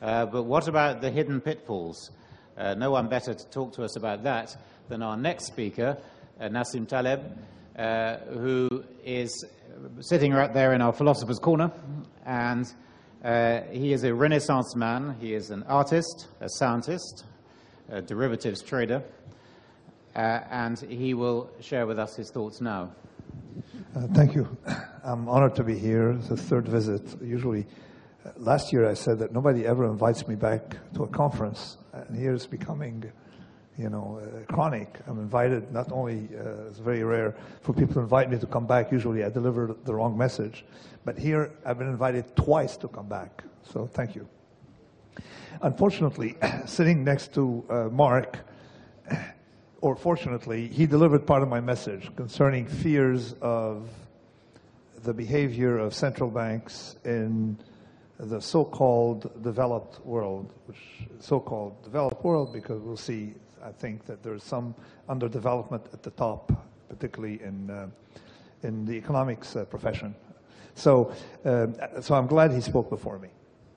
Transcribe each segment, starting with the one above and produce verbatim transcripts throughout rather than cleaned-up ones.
Uh, but what about the hidden pitfalls? Uh, no one better to talk to us about that than our next speaker, uh, Nassim Taleb, uh, who is sitting right there in our philosopher's corner. And uh, he is a Renaissance man. He is an artist, a scientist, a derivatives trader. Uh, and he will share with us his thoughts now. Uh, thank you. I'm honored to be here. It's the third visit. Usually, uh, last year I said that nobody ever invites me back to a conference, and here it's becoming, you know, uh, chronic. I'm invited. Not only uh, it's very rare for people to invite me to come back. Usually, I deliver the wrong message, but here I've been invited twice to come back. So thank you. Unfortunately, sitting next to uh, Mark. Or fortunately, he delivered part of my message concerning fears of the behavior of central banks in the so-called developed world, which so-called developed world because we'll see, I think, that there's some underdevelopment at the top, particularly in uh, in the economics uh, profession. So, uh, so I'm glad he spoke before me.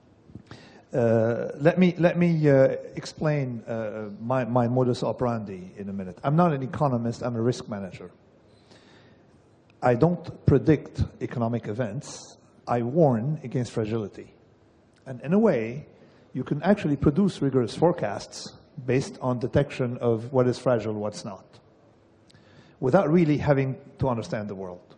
Uh, let me let me uh, explain uh, my, my modus operandi in a minute. I'm not an economist, I'm a risk manager. I don't predict economic events, I warn against fragility. And in a way, you can actually produce rigorous forecasts based on detection of what is fragile, what's not, without really having to understand the world.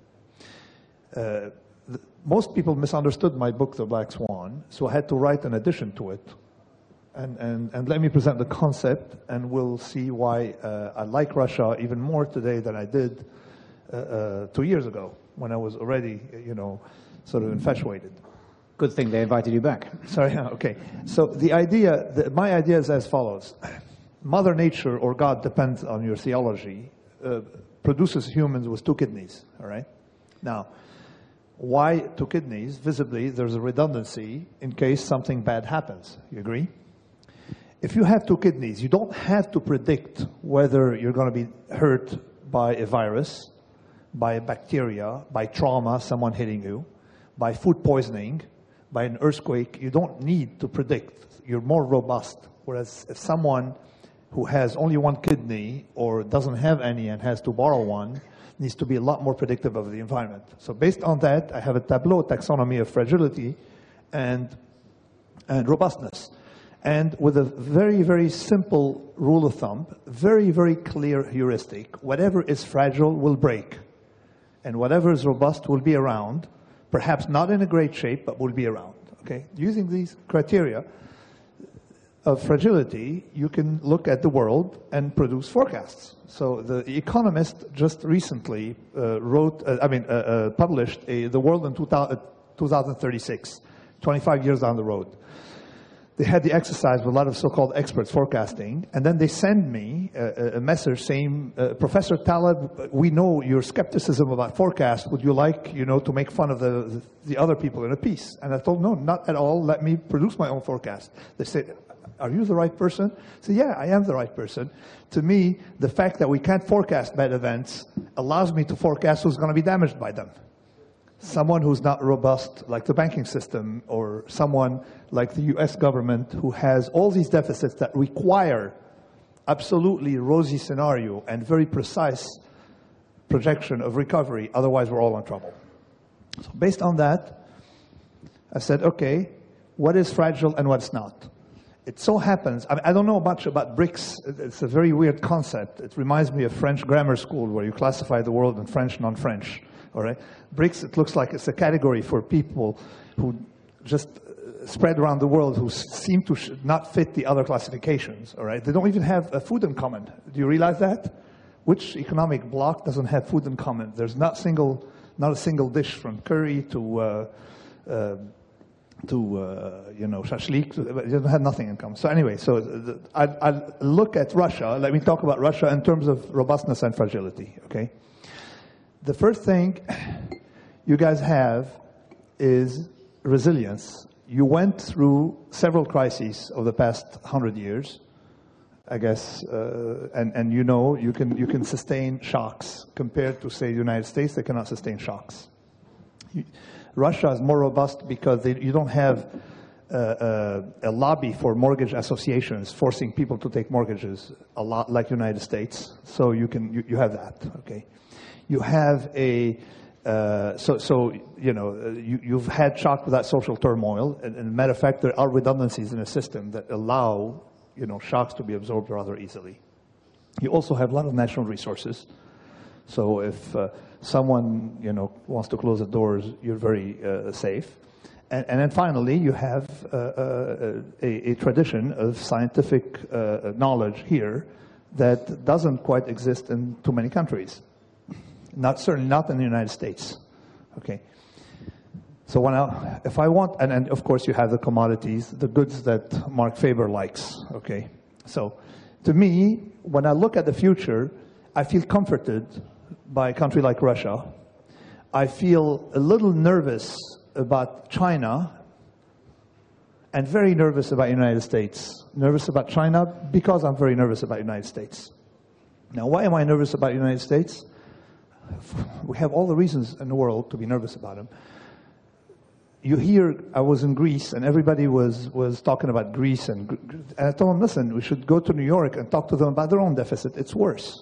Uh, Most people misunderstood my book, The Black Swan, so I had to write an addition to it. And, and, and let me present the concept, and we'll see why uh, I like Russia even more today than I did uh, uh, two years ago, when I was already, you know, sort of infatuated. Good thing they invited you back. Sorry, okay. So the idea, the, my idea is as follows. Mother Nature, or God, depends on your theology, uh, produces humans with two kidneys, all right? Now, why two kidneys? Visibly, there's a redundancy in case something bad happens. You agree? If you have two kidneys, you don't have to predict whether you're going to be hurt by a virus, by a bacteria, by trauma, someone hitting you, by food poisoning, by an earthquake. You don't need to predict. You're more robust. Whereas if someone who has only one kidney or doesn't have any and has to borrow one, needs to be a lot more predictive of the environment. So based on that, I have a tableau taxonomy of fragility and, and robustness. And with a very, very simple rule of thumb, very, very clear heuristic, whatever is fragile will break. And whatever is robust will be around, perhaps not in a great shape, but will be around. Okay? Using these criteria of fragility, you can look at the world and produce forecasts. So the Economist just recently uh, wrote, uh, I mean, uh, uh, published a, the world in two thousand thirty-six, twenty-five years down the road. They had the exercise with a lot of so-called experts forecasting, and then they send me a, a message saying, uh, Professor Taleb, we know your skepticism about forecasts. Would you like, you know, to make fun of the, the other people in a piece? And I told, no, not at all. Let me produce my own forecast. They said, are you the right person? I said, yeah, I am the right person. To me, the fact that we can't forecast bad events allows me to forecast who's going to be damaged by them. Someone who's not robust, like the banking system, or someone like the U S government who has all these deficits that require absolutely rosy scenario and very precise projection of recovery, otherwise we're all in trouble. So based on that, I said, okay, what is fragile and what's not? It so happens, I mean, I don't know much about BRICS. It's a very weird concept. It reminds me of French grammar school where you classify the world in French, non-French. All right? BRICS, it looks like it's a category for people who just spread around the world who seem to sh not fit the other classifications. All right? They don't even have a food in common. Do you realize that? Which economic bloc doesn't have food in common? There's not single, not a single dish from curry to uh, uh, to, uh, you know, shashlik. It had nothing in common. So anyway, so I, I look at Russia. Let me talk about Russia in terms of robustness and fragility, okay? The first thing you guys have is resilience. You went through several crises over the past hundred years, I guess, uh, and, and you know you can, you can sustain shocks. Compared to, say, the United States, they cannot sustain shocks. You, Russia is more robust because they, you don't have uh, uh, a lobby for mortgage associations forcing people to take mortgages, a lot like United States. So you can you, you have that. Okay, you have a uh, so so you know you, you've had shock without social turmoil, and, and matter of fact, there are redundancies in a system that allow you know shocks to be absorbed rather easily. You also have a lot of natural resources. So if uh, someone you know wants to close the doors, you're very uh, safe. And, and then finally, you have uh, uh, a, a tradition of scientific uh, knowledge here that doesn't quite exist in too many countries. Not certainly not in the United States. Okay. So when I, if I want, and, and of course you have the commodities, the goods that Mark Faber likes. Okay. So to me, when I look at the future, I feel comforted by a country like Russia. I feel a little nervous about China, and very nervous about the United States. Nervous about China because I'm very nervous about the United States. Now, why am I nervous about the United States? We have all the reasons in the world to be nervous about them. You hear, I was in Greece, and everybody was, was talking about Greece, and, and I told them, listen, we should go to New York and talk to them about their own deficit. It's worse.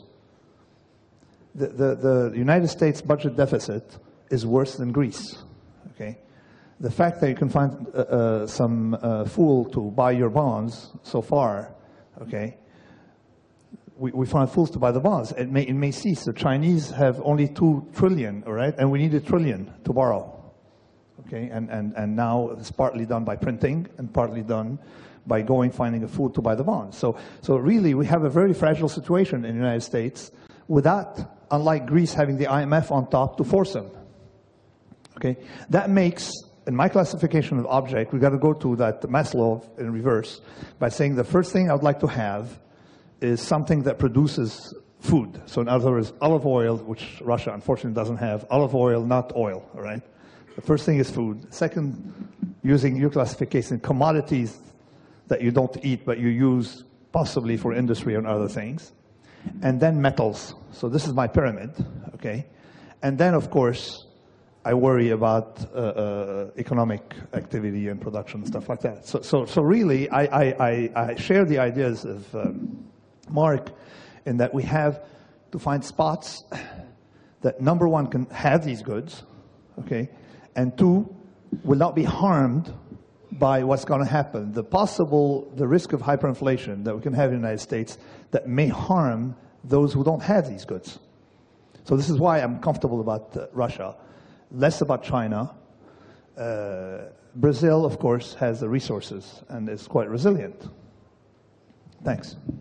The, the, the United States budget deficit is worse than Greece. Okay, the fact that you can find uh, uh, some uh, fool to buy your bonds so far, okay, we, we find fools to buy the bonds. It may, it may cease. The Chinese have only two trillion, all right, and we need a trillion to borrow, okay, and, and, and now it's partly done by printing and partly done by going finding a fool to buy the bonds. So, so really, we have a very fragile situation in the United States without, unlike Greece, having the I M F on top to force them. Okay, that makes, in my classification of object, we've got to go to that Maslow in reverse by saying the first thing I would like to have is something that produces food. So in other words, olive oil, which Russia unfortunately doesn't have, olive oil, not oil, all right? The first thing is food. Second, using your classification, commodities that you don't eat but you use possibly for industry and other things. And then metals. So this is my pyramid, okay? And then, of course, I worry about uh, uh, economic activity and production and stuff like that. So, so, so really, I, I, I, I share the ideas of um, Mark in that we have to find spots that, number one, can have these goods, okay, and two, will not be harmed by what's going to happen. The possible, the risk of hyperinflation that we can have in the United States that may harm those who don't have these goods. So this is why I'm comfortable about uh, Russia. Less about China. Uh, Brazil, of course, has the resources and is quite resilient. Thanks.